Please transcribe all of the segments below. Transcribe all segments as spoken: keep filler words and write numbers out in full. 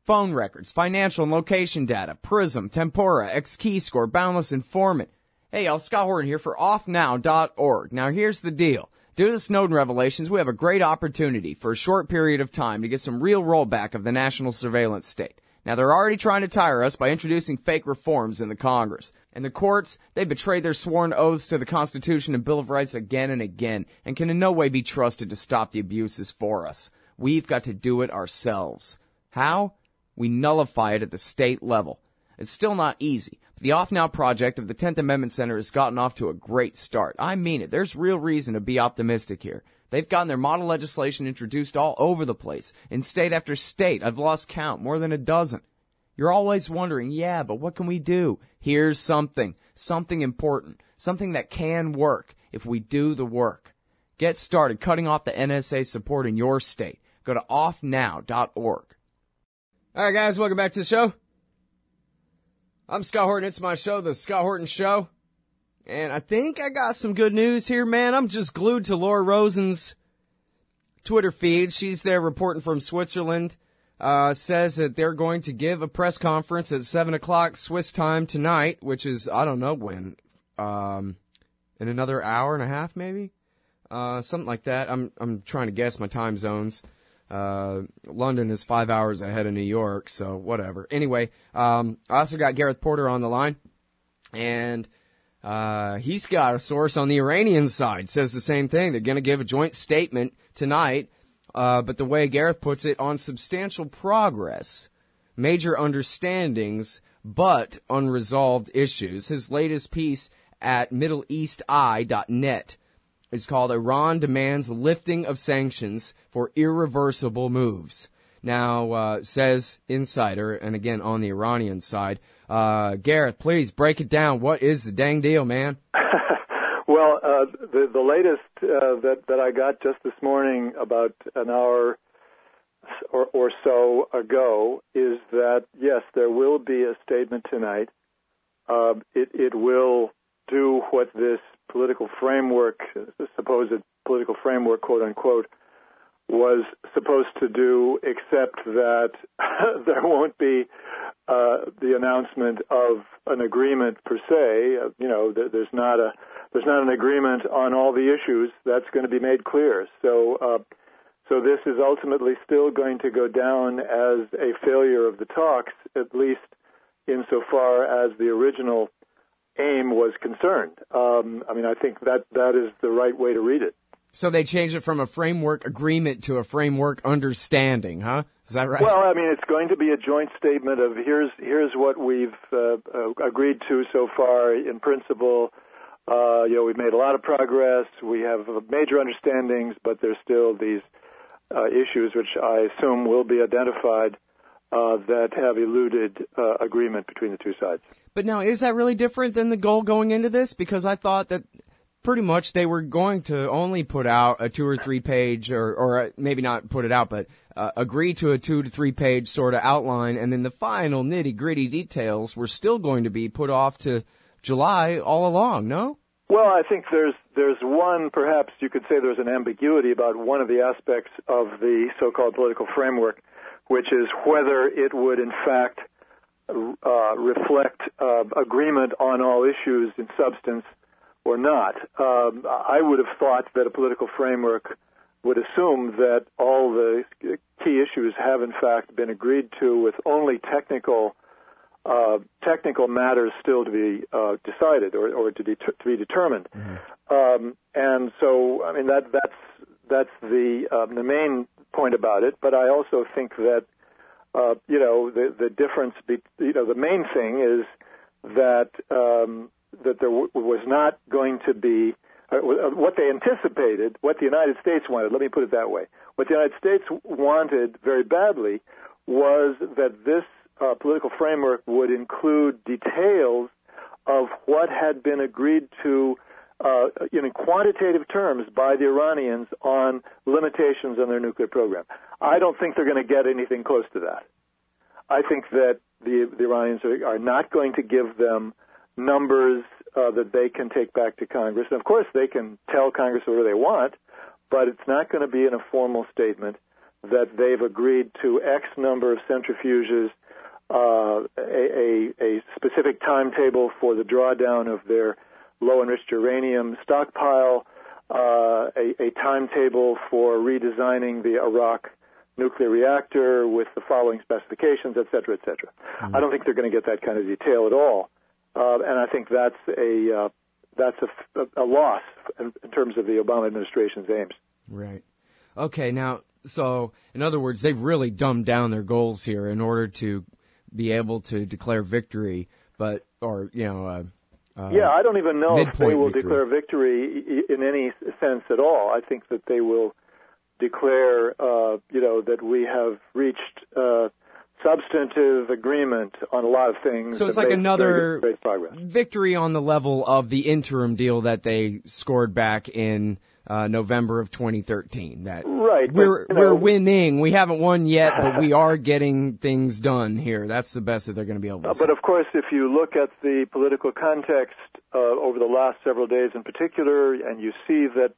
phone records, financial and location data, Prism, Tempora, X-Keyscore, Boundless Informant. Hey, y'all, Scott Horton here for off now dot org. Now, here's the deal. Due to the Snowden revelations, we have a great opportunity for a short period of time to get some real rollback of the national surveillance state. Now, they're already trying to tire us by introducing fake reforms in the Congress. And the courts, they betrayed their sworn oaths to the Constitution and Bill of Rights again and again, and can in no way be trusted to stop the abuses for us. We've got to do it ourselves. How? We nullify it at the state level. It's still not easy, but the Off Now project of the tenth Amendment Center has gotten off to a great start. I mean it. There's real reason to be optimistic here. They've gotten their model legislation introduced all over the place, in state after state. I've lost count, more than a dozen. You're always wondering, yeah, but what can we do? Here's something, something important, something that can work if we do the work. Get started cutting off the N S A support in your state. Go to off now dot org. All right, guys, welcome back to the show. I'm Scott Horton. It's my show, The Scott Horton Show. And I think I got some good news here, man. I'm just glued to Laura Rosen's Twitter feed. She's there reporting from Switzerland. Uh, says that they're going to give a press conference at seven o'clock Swiss time tonight, which is, I don't know when, um, in another hour and a half, maybe? Uh, something like that. I'm, I'm trying to guess my time zones. Uh, London is five hours ahead of New York, so whatever. Anyway, um, I also got Gareth Porter on the line, and uh, he's got a source on the Iranian side, says the same thing. They're going to give a joint statement tonight, uh, but the way Gareth puts it, on substantial progress, major understandings, but unresolved issues. His latest piece at middle east eye dot net is called Iran Demands Lifting of Sanctions for Irreversible Moves. Now, uh, says Insider, and again on the Iranian side, uh, Gareth, please break it down. What is the dang deal, man? Well, uh, the, the latest uh, that, that I got just this morning, about an hour or, or so ago, is that, yes, there will be a statement tonight. Uh, it, it will do what this political framework, the supposed political framework, quote unquote, was supposed to do, except that there won't be uh, the announcement of an agreement per se. Uh, you know, there, there's not a there's not an agreement on all the issues. That's going to be made clear. So, uh, so this is ultimately still going to go down as a failure of the talks, at least insofar as the original aim was concerned. Um, I mean, I think that that is the right way to read it. So they changed it from a framework agreement to a framework understanding, huh? Is that right? Well, I mean, it's going to be a joint statement of here's here's what we've uh, uh, agreed to so far in principle. Uh, you know, we've made a lot of progress. We have major understandings, but there's still these uh, issues which I assume will be identified uh, that have eluded uh, agreement between the two sides. But now, is that really different than the goal going into this? Because I thought that pretty much they were going to only put out a two or three page, or, or maybe not put it out, but uh, agree to a two to three page sort of outline, and then the final nitty gritty details were still going to be put off to July all along, no? Well, I think there's there's one, perhaps you could say there's an ambiguity about one of the aspects of the so-called political framework, which is whether it would in fact uh, reflect uh, agreement on all issues in substance or not. Um, I would have thought that a political framework would assume that all the key issues have in fact been agreed to, with only technical uh, technical matters still to be uh, decided or, or to, de- to be determined. Mm-hmm. Um, and so, I mean, that that's that's the um, the main point about it. But I also think that uh, you know the the difference, be- you know, the main thing is that. Um, that there w- was not going to be uh, what they anticipated, what the United States wanted. Let me put it that way. What the United States wanted very badly was that this uh, political framework would include details of what had been agreed to uh, in quantitative terms by the Iranians on limitations on their nuclear program. I don't think they're going to get anything close to that. I think that the, the Iranians are, are not going to give them numbers uh, that they can take back to Congress. And, of course, they can tell Congress whatever they want, but it's not going to be in a formal statement. that they've agreed to X number of centrifuges, uh, a, a, a specific timetable for the drawdown of their low-enriched uranium stockpile, uh, a, a timetable for redesigning the Arak nuclear reactor with the following specifications, et cetera, et cetera. Mm-hmm. I don't think they're going to get that kind of detail at all, uh, and I think that's a uh, that's a, a loss in, in terms of the Obama administration's aims. Right. Okay. Now, so in other words, they've really dumbed down their goals here in order to be able to declare victory, but or you know. Uh, Uh, yeah, I don't even know if they will victory. declare victory in any sense at all. I think that they will declare, uh, you know, that we have reached uh, substantive agreement on a lot of things. So it's like another great progress. victory on the level of the interim deal that they scored back in uh, November of twenty thirteen. That right, we're but, you know, we're winning. We haven't won yet, but we are getting things done here. That's the best that they're going to be able to. Uh, but of course, if you look at the political context uh, over the last several days in particular, and you see that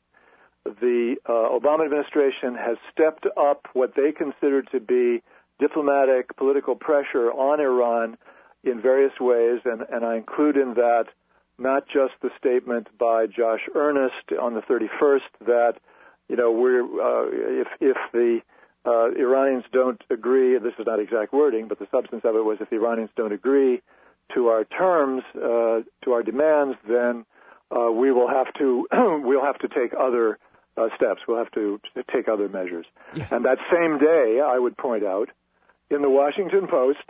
the uh, Obama administration has stepped up what they consider to be diplomatic, political pressure on Iran in various ways, and, and I include in that not just the statement by Josh Earnest on the thirty-first that, you know, we're uh, if if the uh, Iranians don't agree, this is not exact wording, but the substance of it was if the Iranians don't agree to our terms, uh, to our demands, then uh, we will have to we'll have to take other uh, steps. We'll have to take other measures. Yeah. And that same day, I would point out, in the Washington Post,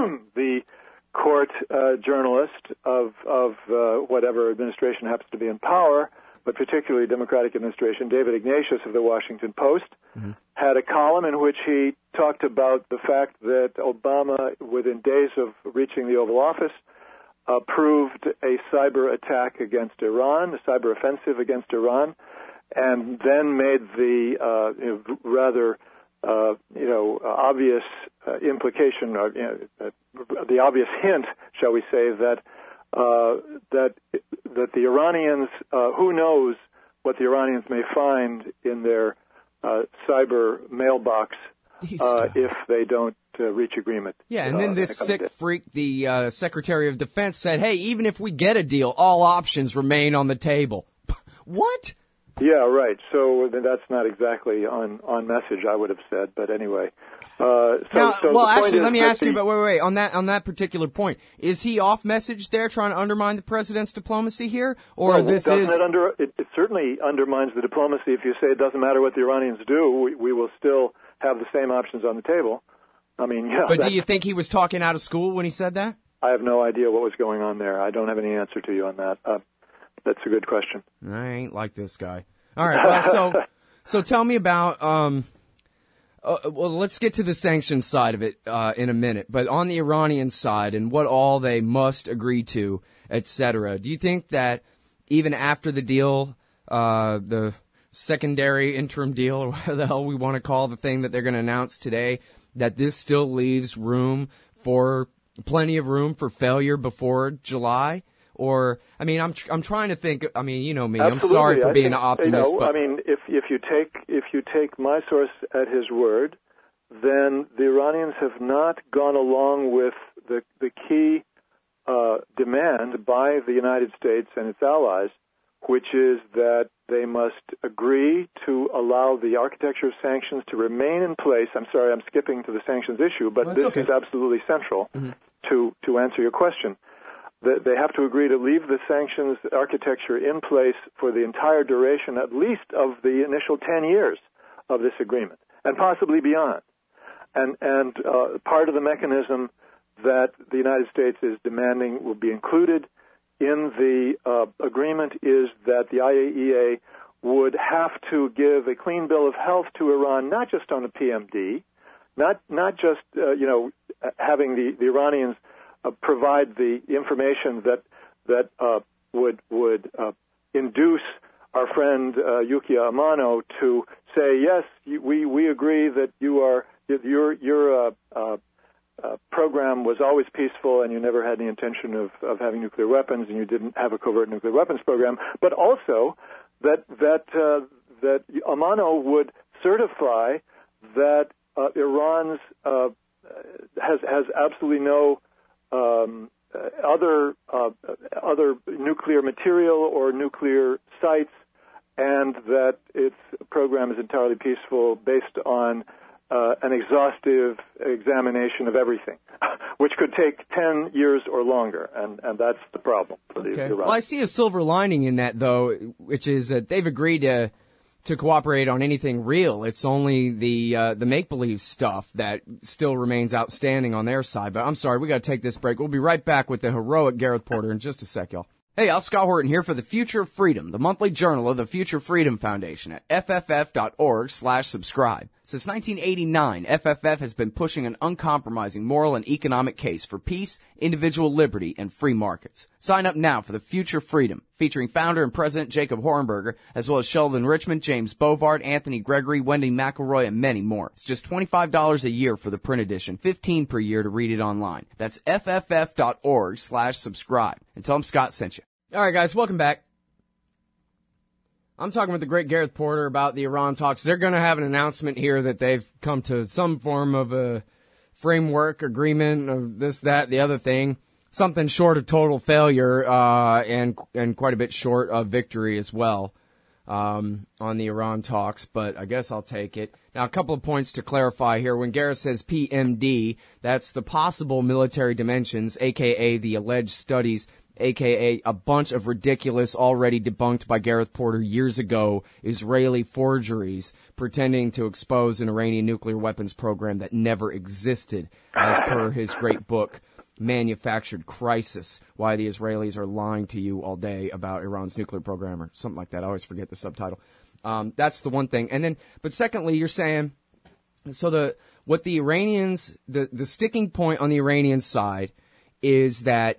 the court uh, journalist of of uh, whatever administration happens to be in power, but particularly Democratic administration, David Ignatius of the Washington Post, mm-hmm. had a column in which he talked about the fact that Obama, within days of reaching the Oval Office, approved a cyber attack against Iran, a cyber offensive against Iran, and then made the uh, you know, rather uh, you know obvious uh, implication, or you know, uh, the obvious hint, shall we say, that uh, that that the Iranians, uh, who knows what the Iranians may find in their uh, cyber mailbox uh, if they don't uh, reach agreement. Yeah, and then uh, this sick freak, the uh, Secretary of Defense, said, hey, even if we get a deal, all options remain on the table. What? Yeah, right. So that's not exactly on, on message, I would have said, but anyway. Uh, so, now, so well, actually, let me ask the, you, but wait, wait, wait, on that on that particular point, is he off message there, trying to undermine the president's diplomacy here, or well, this doesn't is? It, under, it, it certainly undermines the diplomacy if you say it doesn't matter what the Iranians do, we, we will still have the same options on the table. I mean, yeah. But do you think he was talking out of school when he said that? I have no idea what was going on there. I don't have any answer to you on that. Uh, that's a good question. I ain't like this guy. All right, well, so so tell me about. Um, uh, well, let's get to the sanctions side of it uh, in a minute. But on the Iranian side and what all they must agree to, et cetera, do you think that even after the deal, uh, the secondary interim deal, or whatever the hell we want to call the thing that they're going to announce today, that this still leaves room for plenty of room for failure before July? Or, I mean, I'm tr- I'm trying to think. I mean, you know me. Absolutely. I'm sorry for I being think, an optimist. You know, but I mean, if if you take if you take my source at his word, then the Iranians have not gone along with the the key uh, demand by the United States and its allies, which is that they must agree to allow the architecture of sanctions to remain in place. I'm sorry, I'm skipping to the sanctions issue, but well, this okay. is absolutely central mm-hmm. to to answer your question. They have to agree to leave the sanctions architecture in place for the entire duration, at least of the initial ten years of this agreement, and possibly beyond. And, and uh, part of the mechanism that the United States is demanding will be included in the uh, agreement is that the I A E A would have to give a clean bill of health to Iran, not just on the P M D, not not just uh, you know having the, the Iranians Uh, provide the information that that uh, would would uh, induce our friend uh, Yukiya Amano to say yes, you, we we agree that you are your your uh, uh, uh, program was always peaceful and you never had any intention of, of having nuclear weapons and you didn't have a covert nuclear weapons program, but also that that uh, that Amano would certify that uh, Iran's uh, has has absolutely no um, uh, other uh, other nuclear material or nuclear sites, and that its program is entirely peaceful based on uh, an exhaustive examination of everything, which could take ten years or longer, and, and that's the problem for the okay. Iranians. Well, I see a silver lining in that, though, which is that they've agreed to to cooperate on anything real. It's only the uh, the make-believe stuff that still remains outstanding on their side. But I'm sorry, we got to take this break. We'll be right back with the heroic Gareth Porter in just a sec, y'all. Hey, Al Scott Horton here for The Future of Freedom, the monthly journal of the Future Freedom Foundation at F F F dot org slash subscribe. Since nineteen eighty-nine, F F F has been pushing an uncompromising moral and economic case for peace, individual liberty, and free markets. Sign up now for The Future Freedom, featuring founder and president Jacob Hornberger, as well as Sheldon Richmond, James Bovard, Anthony Gregory, Wendy McElroy, and many more. It's just twenty-five dollars a year for the print edition, fifteen dollars per year to read it online. That's F F F dot org slash subscribe. And tell them Scott sent you. All right, guys, welcome back. I'm talking with the great Gareth Porter about the Iran talks. They're going to have an announcement here that they've come to some form of a framework agreement of this, that, the other thing. Something short of total failure, uh, and and quite a bit short of victory as well, um, on the Iran talks. But I guess I'll take it. Now, a couple of points to clarify here. When Gareth says P M D, that's the possible military dimensions, aka the alleged studies, aka a bunch of ridiculous, already debunked by Gareth Porter years ago, Israeli forgeries pretending to expose an Iranian nuclear weapons program that never existed, as per his great book, Manufactured Crisis, Why the Israelis Are Lying to You All Day About Iran's Nuclear Program, or something like that. I always forget the subtitle. Um, that's the one thing. And then, but secondly, you're saying, so the, what the Iranians, the, the sticking point on the Iranian side is that,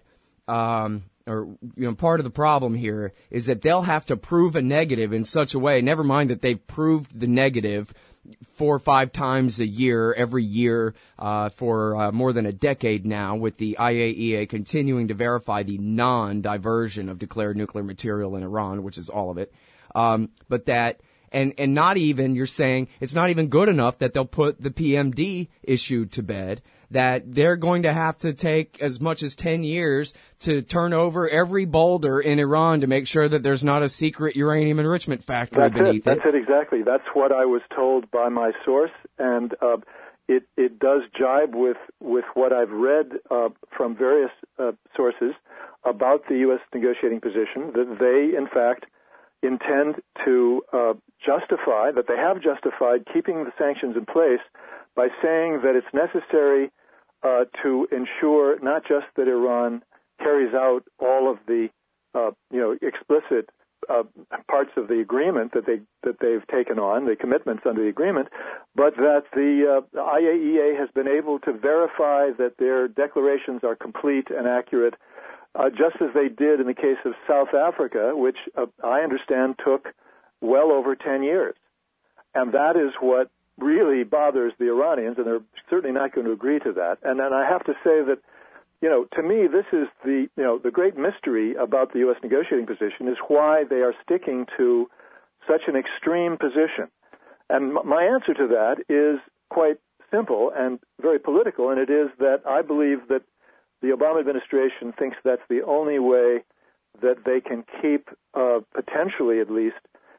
um, or, you know, part of the problem here is that they'll have to prove a negative in such a way, never mind that they've proved the negative four or five times a year, every year, uh, for uh, more than a decade now, with the I A E A continuing to verify the non-diversion of declared nuclear material in Iran, which is all of it. Um, but that, and, and not even, you're saying, it's not even good enough that they'll put the P M D issue to bed, that they're going to have to take as much as ten years to turn over every boulder in Iran to make sure that there's not a secret uranium enrichment factory That's beneath it. That's it. it exactly. That's what I was told by my source, and uh, it it does jibe with with what I've read uh, from various uh, sources about the U S negotiating position, that they, in fact, intend to uh, justify, that they have justified keeping the sanctions in place by saying that it's necessary uh, to ensure not just that Iran carries out all of the, uh, you know, explicit uh, parts of the agreement that they that they've taken on, the commitments under the agreement, but that the uh, I A E A has been able to verify that their declarations are complete and accurate, uh, just as they did in the case of South Africa, which uh, I understand took well over ten years. And that is what really bothers the Iranians, and they're certainly not going to agree to that. And then I have to say that, you know, to me, this is the, you know, the great mystery about the U S negotiating position is why they are sticking to such an extreme position. And m- my answer to that is quite simple and very political, and it is that I believe that the Obama administration thinks that's the only way that they can keep, uh, potentially at least,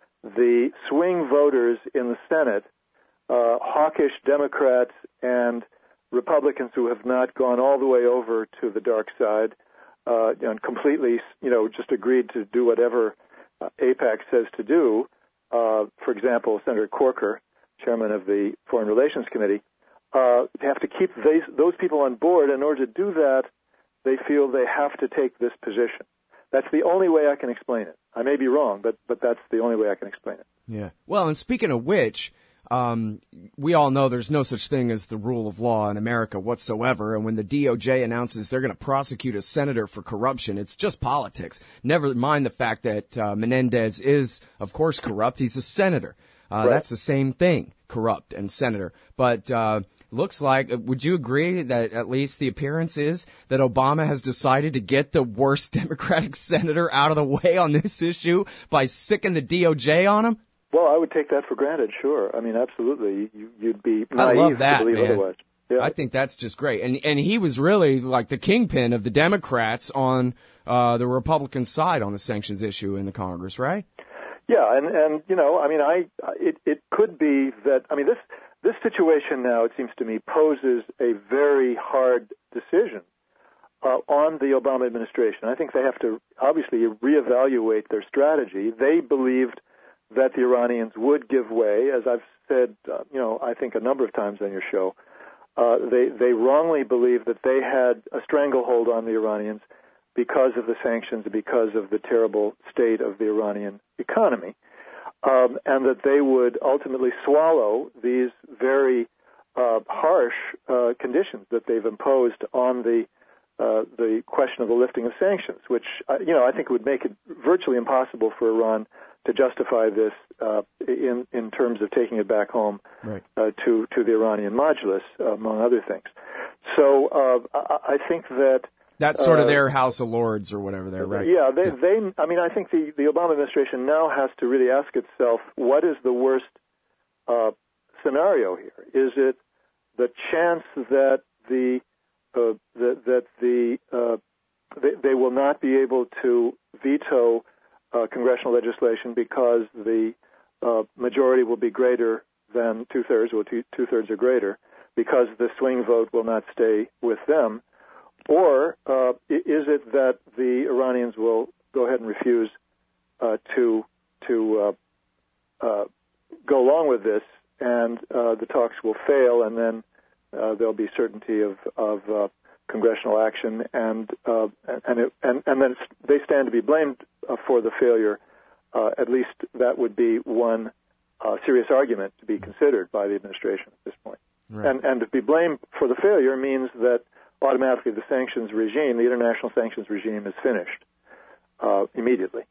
the swing voters in the Senate, uh, hawkish Democrats and Republicans who have not gone all the way over to the dark side, uh, and completely, you know, just agreed to do whatever uh, AIPAC says to do. Uh, for example, Senator Corker, chairman of the Foreign Relations Committee, uh, have to keep these, those people on board. In order to do that, they feel they have to take this position. That's the only way I can explain it. I may be wrong, but but that's the only way I can explain it. Yeah. Well, and speaking of which, um, we all know there's no such thing as the rule of law in America whatsoever. And when the D O J announces they're going to prosecute a senator for corruption, it's just politics. Never mind the fact that uh, Menendez is, of course, corrupt. He's a senator. Uh, right. That's the same thing, corrupt and senator. But uh, looks like, would you agree that at least the appearance is that Obama has decided to get the worst Democratic senator out of the way on this issue by sicking the D O J on him? Well, I would take that for granted, sure. I mean, absolutely. You, you'd be naive I love that, to believe man. otherwise. Yeah. I think that's just great. And and he was really like the kingpin of the Democrats on uh, the Republican side on the sanctions issue in the Congress, right? Yeah, and, and you know, I mean, I it, it could be that, I mean, this this situation now, it seems to me, poses a very hard decision uh, on the Obama administration. I think they have to obviously reevaluate their strategy. They believed that the Iranians would give way, as I've said, uh, you know, I think a number of times on your show. Uh, they they wrongly believed that they had a stranglehold on the Iranians because of the sanctions, because of the terrible state of the Iranian economy, um, and that they would ultimately swallow these very uh, harsh uh, conditions that they've imposed on the uh, the question of the lifting of sanctions, which uh, you know I think would make it virtually impossible for Iran to justify this uh, in in terms of taking it back home right. uh, to to the Iranian Majlis, uh, among other things. So uh, I, I think that that's sort of uh, their House of Lords or whatever they're right. Yeah, they they. I mean, I think the the Obama administration now has to really ask itself, what is the worst uh, scenario here? Is it the chance that the uh, that that the uh, they, they will not be able to veto Uh, congressional legislation because the uh, majority will be greater than two-thirds, or two, two-thirds or greater, because the swing vote will not stay with them? Or uh, is it that the Iranians will go ahead and refuse uh, to to uh, uh, go along with this, and uh, the talks will fail, and then uh, there'll be certainty of, of uh, congressional action, and uh, and, it, and and then they stand to be blamed uh, for the failure. Uh, at least that would be one uh, serious argument to be considered by the administration at this point. Right. And and to be blamed for the failure means that automatically the sanctions regime, the international sanctions regime, is finished uh, immediately.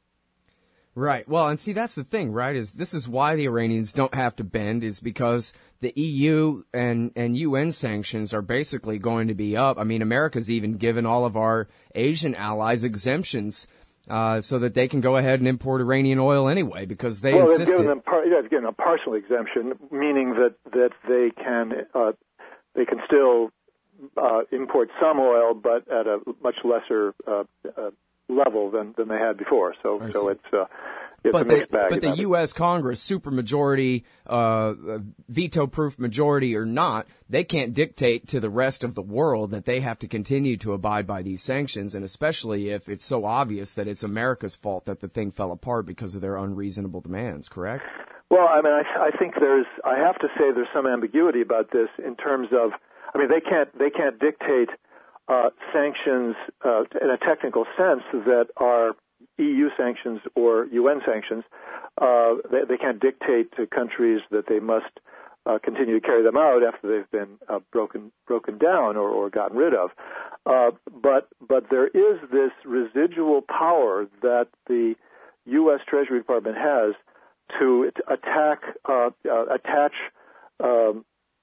Right. Well, and see, that's the thing, right, is this is why the Iranians don't have to bend, is because the E U and, and U N sanctions are basically going to be up. I mean, America's even given all of our Asian allies exemptions uh, so that they can go ahead and import Iranian oil anyway, because they well, insisted. Well, they've given them, par- yeah, they've given a partial exemption, meaning that, that they can uh, they can still uh, import some oil, but at a much lesser uh, uh level than, than they had before. So so it's uh, it's but a mixed the, bag. But the U S. Congress, supermajority, uh, veto-proof majority or not, they can't dictate to the rest of the world that they have to continue to abide by these sanctions, and especially if it's so obvious that it's America's fault that the thing fell apart because of their unreasonable demands, correct? Well, I mean, I, I think there's, I have to say there's some ambiguity about this in terms of, I mean, they can't, they can't dictate Uh, sanctions uh, in a technical sense that are E U sanctions or U N sanctions. Uh, they, they can't dictate to countries that they must uh, continue to carry them out after they've been uh, broken broken down or, or gotten rid of. Uh, but but there is this residual power that the U S. Treasury Department has to attack uh, uh, attach. Um,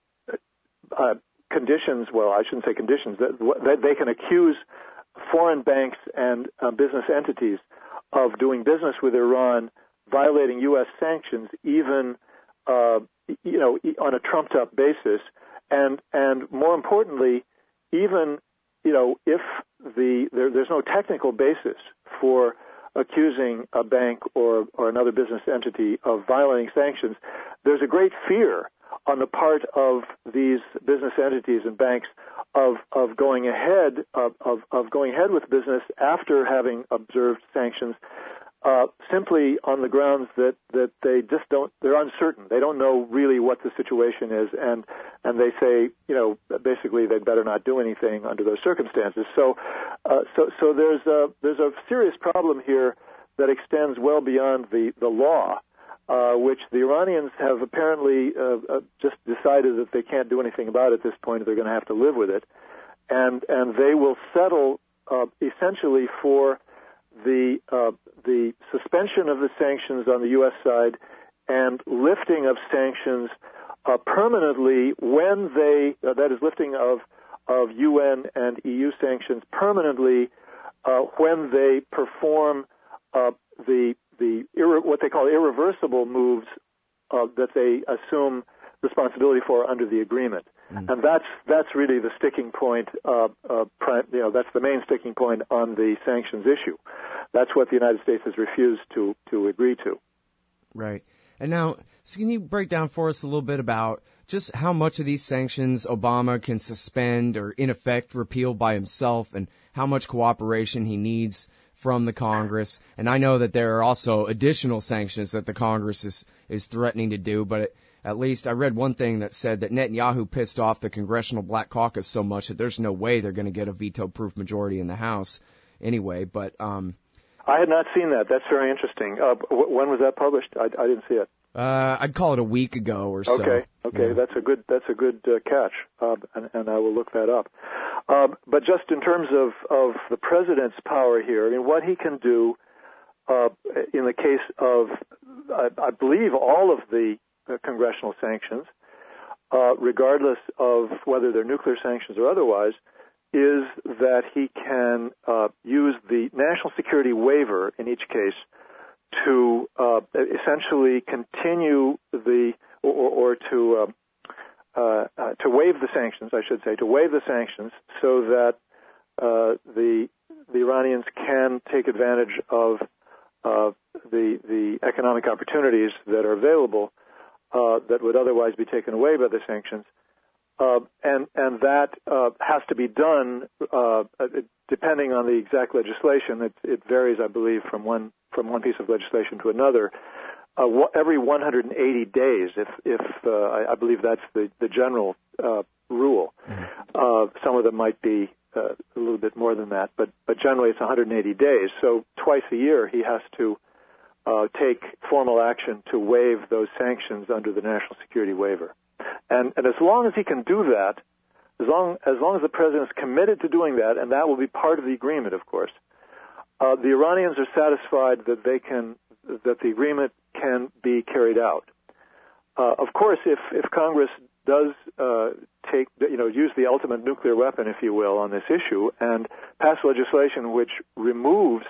uh, conditions, well, I shouldn't say conditions, that, that they can accuse foreign banks and uh, business entities of doing business with Iran, violating U S sanctions, even, uh, you know, on a trumped-up basis. And, and more importantly, even, you know, if the there, there's no technical basis for accusing a bank or, or another business entity of violating sanctions, there's a great fear on the part of these business entities and banks of of going ahead of, of, of going ahead with business after having observed sanctions, uh, simply on the grounds that, that they just don't, they're uncertain. They don't know really what the situation is, and and they say, you know, basically they'd better not do anything under those circumstances. So uh, so so there's a there's a serious problem here that extends well beyond the the law. Uh, which the Iranians have apparently uh, uh, just decided that they can't do anything about at this point. They're going to have to live with it, and and they will settle uh, essentially for the uh, the suspension of the sanctions on the U S side and lifting of sanctions uh, permanently when they uh, that is lifting of of U N and E U sanctions permanently uh, when they perform uh, the the irre- what they call irreversible moves uh, that they assume responsibility for under the agreement. Mm. And that's that's really the sticking point. Uh, uh, pri- you know, that's the main sticking point on the sanctions issue. That's what the United States has refused to to agree to. Right. And now, so can you break down for us a little bit about just how much of these sanctions Obama can suspend or, in effect, repeal by himself, and how much cooperation he needs from the Congress? And I know that there are also additional sanctions that the Congress is, is threatening to do, but it, at least I read one thing that said that Netanyahu pissed off the Congressional Black Caucus so much that there's no way they're going to get a veto-proof majority in the House anyway. But um, I had not seen that. That's very interesting. Uh, w- when was that published? I, I didn't see it. Uh, I'd call it a week ago or so. Okay, okay, yeah. that's a good that's a good uh, catch, uh, and, and I will look that up. Uh, but just in terms of, of the president's power here, I mean, what he can do uh, in the case of, I, I believe, all of the uh, congressional sanctions, uh, regardless of whether they're nuclear sanctions or otherwise, is that he can uh, use the national security waiver in each case to uh, essentially continue the, or, or to uh, uh, uh, to waive the sanctions, I should say, to waive the sanctions, so that uh, the the Iranians can take advantage of uh, the the economic opportunities that are available uh, that would otherwise be taken away by the sanctions. Uh, and and that uh, has to be done uh, depending on the exact legislation. It, it varies, I believe, from one from one piece of legislation to another. Uh, wh- every one hundred eighty days, if if uh, I, I believe that's the the general uh, rule. Uh, some of them might be uh, a little bit more than that, but but generally it's one hundred eighty days. So twice a year he has to uh, take formal action to waive those sanctions under the national security waiver. And, and as long as he can do that, as long as long as the president is committed to doing that, and that will be part of the agreement, of course, uh, the Iranians are satisfied that they can that the agreement can be carried out. Uh, of course, if if Congress does uh, take you know use the ultimate nuclear weapon, if you will, on this issue and pass legislation which removes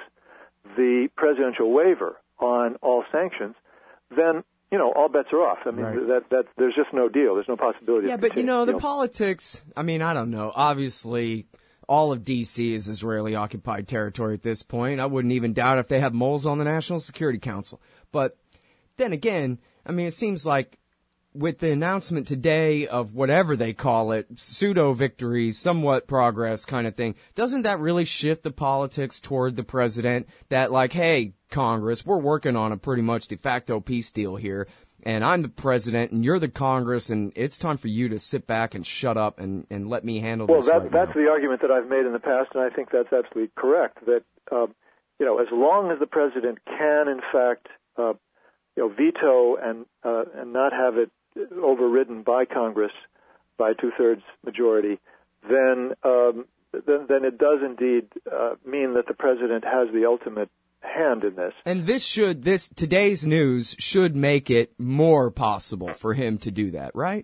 the presidential waiver on all sanctions, then you know, all bets are off. I mean, right. that that there's just no deal. There's no possibility. Yeah, of but you know, the deal. politics. I mean, I don't know. Obviously, all of D C is Israeli-occupied territory at this point. I wouldn't even doubt if they have moles on the National Security Council. But then again, I mean, it seems like with the announcement today of whatever they call it, pseudo-victory, somewhat progress kind of thing, doesn't that really shift the politics toward the president that, like, hey, Congress, we're working on a pretty much de facto peace deal here, and I'm the president, and you're the Congress, and it's time for you to sit back and shut up and, and let me handle well, this that, right that's now. the argument that I've made in the past, and I think that's absolutely correct, that, uh, you know, as long as the president can, in fact, uh, you know, veto and uh, and not have it overridden by Congress by two-thirds majority, then um, then, then it does indeed uh, mean that the president has the ultimate hand in this. And this should, this today's news should make it more possible for him to do that, right?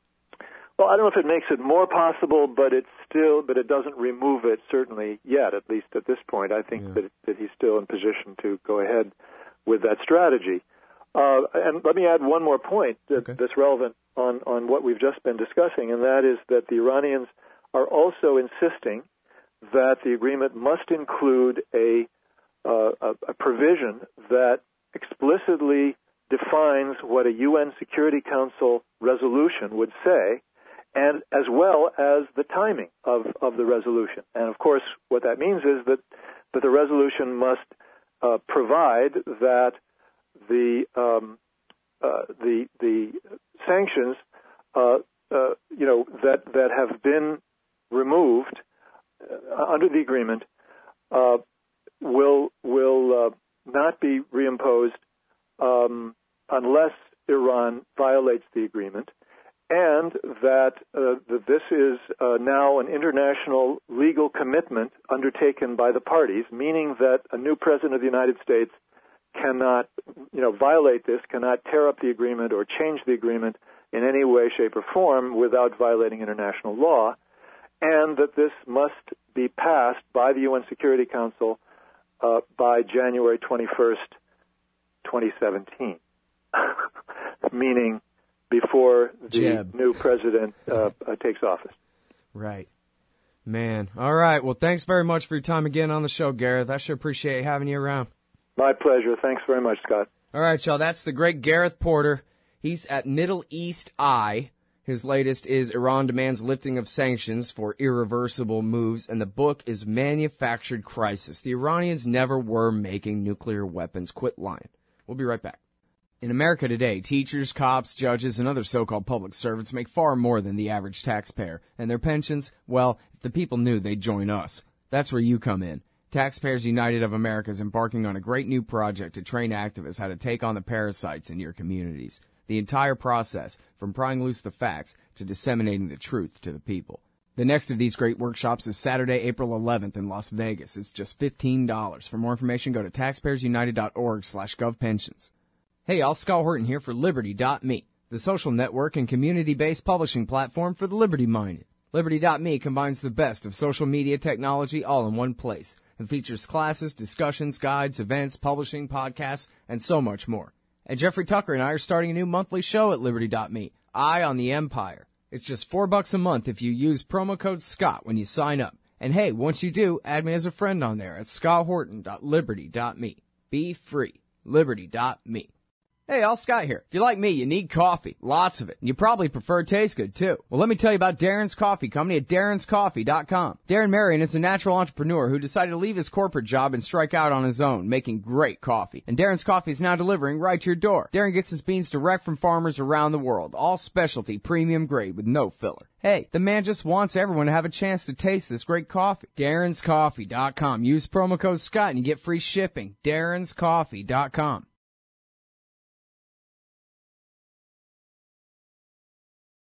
Well, I don't know if it makes it more possible, but it's still, but it doesn't remove it certainly yet, at least at this point. I think yeah. that, that he's still in position to go ahead with that strategy. Uh, and let me add one more point that, okay. that's relevant on, on what we've just been discussing, and that is that the Iranians are also insisting that the agreement must include a, uh, a, a provision that explicitly defines what a U N Security Council resolution would say, and as well as the timing of, of the resolution. And, of course, what that means is that, that the resolution must uh, provide that the um, uh, the the sanctions, uh, uh, you know, that that have been removed uh, under the agreement uh, will will uh, not be reimposed um, unless Iran violates the agreement, and that uh, that this is uh, now an international legal commitment undertaken by the parties, meaning that a new president of the United States cannot, you know, violate this, cannot tear up the agreement or change the agreement in any way, shape, or form without violating international law, and that this must be passed by the U N Security Council uh, by January twenty-first, twenty seventeen, meaning before the Jeb. new president uh, uh, takes office. Right. Man. All right. Well, thanks very much for your time again on the show, Gareth. I sure appreciate having you around. My pleasure. Thanks very much, Scott. All right, y'all. That's the great Gareth Porter. He's at Middle East Eye. His latest is Iran Demands Lifting of Sanctions for Irreversible Moves, and the book is Manufactured Crisis. The Iranians never were making nuclear weapons. Quit lying. We'll be right back. In America today, teachers, cops, judges, and other so-called public servants make far more than the average taxpayer. And their pensions, well, if the people knew, they'd join us. That's where you come in. Taxpayers United of America is embarking on a great new project to train activists how to take on the parasites in your communities. The entire process, from prying loose the facts to disseminating the truth to the people. The next of these great workshops is Saturday, April eleventh in Las Vegas. It's just fifteen dollars. For more information, go to taxpayersunited.org slash govpensions. Hey, y'all, Scott Horton here for Liberty dot me, the social network and community-based publishing platform for the liberty-minded. Liberty dot me combines the best of social media technology all in one place and features classes, discussions, guides, events, publishing, podcasts, and so much more. And Jeffrey Tucker and I are starting a new monthly show at Liberty dot me, Eye on the Empire. It's just four bucks a month if you use promo code Scott when you sign up. And hey, once you do, add me as a friend on there at scott horton dot liberty dot me. Be free. Liberty dot me. Hey, all Scott here. If you're like me, you need coffee. Lots of it. And you probably prefer it tastes good, too. Well, let me tell you about Darren's Coffee Company at darrens coffee dot com. Darren Marion is a natural entrepreneur who decided to leave his corporate job and strike out on his own, making great coffee. And Darren's Coffee is now delivering right to your door. Darren gets his beans direct from farmers around the world. All specialty, premium grade with no filler. Hey, the man just wants everyone to have a chance to taste this great coffee. darrens coffee dot com. Use promo code Scott and you get free shipping. darrens coffee dot com.